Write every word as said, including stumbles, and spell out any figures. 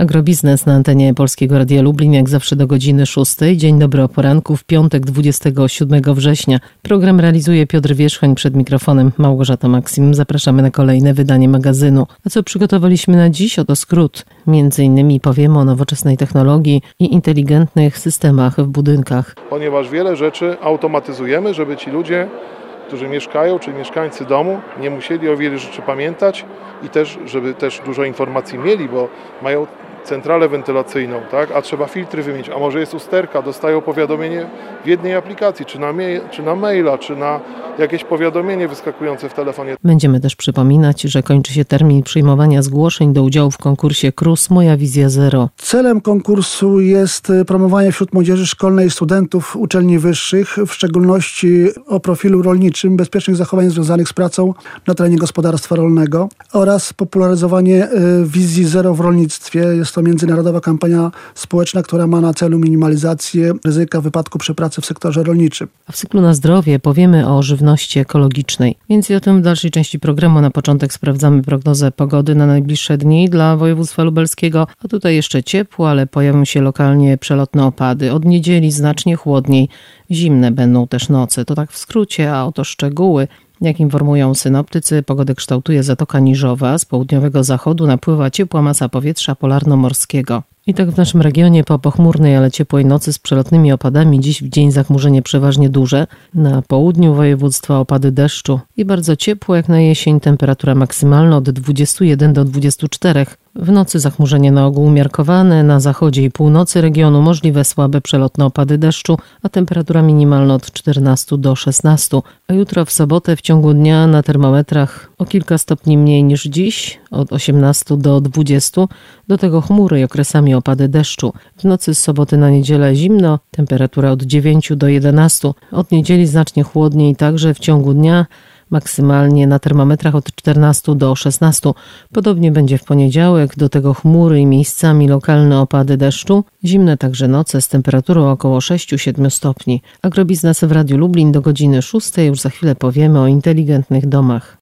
Agrobiznes na antenie Polskiego Radia Lublin, jak zawsze do godziny szóstej. Dzień dobry o poranku w piątek dwudziestego siódmego września. Program realizuje Piotr Wierzchoń, przed mikrofonem Małgorzata Maksim. Zapraszamy na kolejne wydanie magazynu. A co przygotowaliśmy na dziś? Oto skrót. Między innymi powiemy o nowoczesnej technologii i inteligentnych systemach w budynkach. Ponieważ wiele rzeczy automatyzujemy, żeby ci ludzie, którzy mieszkają, czy mieszkańcy domu, nie musieli o wiele rzeczy pamiętać i też, żeby też dużo informacji mieli, bo mają centralę wentylacyjną, tak? A trzeba filtry wymienić, a może jest usterka, dostają powiadomienie w jednej aplikacji, czy na, mail, czy na maila, czy na jakieś powiadomienie wyskakujące w telefonie. Będziemy też przypominać, że kończy się termin przyjmowania zgłoszeń do udziału w konkursie K R U S Moja Wizja Zero. Celem konkursu jest promowanie wśród młodzieży szkolnej i studentów uczelni wyższych, w szczególności o profilu rolniczym, bezpiecznych zachowań związanych z pracą na terenie gospodarstwa rolnego oraz popularyzowanie wizji zero w rolnictwie. Jest to międzynarodowa kampania społeczna, która ma na celu minimalizację ryzyka wypadku przy pracy w sektorze rolniczym. A w cyklu Na zdrowie powiemy o żywności ekologicznej. Więcej o tym w dalszej części programu. Na początek sprawdzamy prognozę pogody na najbliższe dni dla województwa lubelskiego. A tutaj jeszcze ciepło, ale pojawią się lokalnie przelotne opady. Od niedzieli znacznie chłodniej. Zimne będą też noce. To tak w skrócie, a oto szczegóły. Jak informują synoptycy, pogodę kształtuje Zatoka Niżowa. Z południowego zachodu napływa ciepła masa powietrza polarno-morskiego. I tak w naszym regionie po pochmurnej, ale ciepłej nocy z przelotnymi opadami. Dziś w dzień zachmurzenie przeważnie duże. Na południu województwa opady deszczu. I bardzo ciepło jak na jesień. Temperatura maksymalna od dwudziestu jeden do dwudziestu czterech. W nocy zachmurzenie na ogół umiarkowane. Na zachodzie i północy regionu możliwe słabe przelotne opady deszczu, a temperatura minimalna od czternastu do szesnastu. A jutro w sobotę w ciągu dnia na termometrach o kilka stopni mniej niż dziś, od osiemnastu do dwudziestu. Do tego chmury i okresami opady deszczu. W nocy z soboty na niedzielę zimno, temperatura od dziewięciu do jedenastu. Od niedzieli znacznie chłodniej, także w ciągu dnia maksymalnie na termometrach od czternastu do szesnastu. Podobnie będzie w poniedziałek, do tego chmury i miejscami lokalne opady deszczu. Zimne także noce z temperaturą około sześciu do siedmiu stopni. Agrobiznes w Radiu Lublin do godziny szóstej. Już za chwilę powiemy o inteligentnych domach.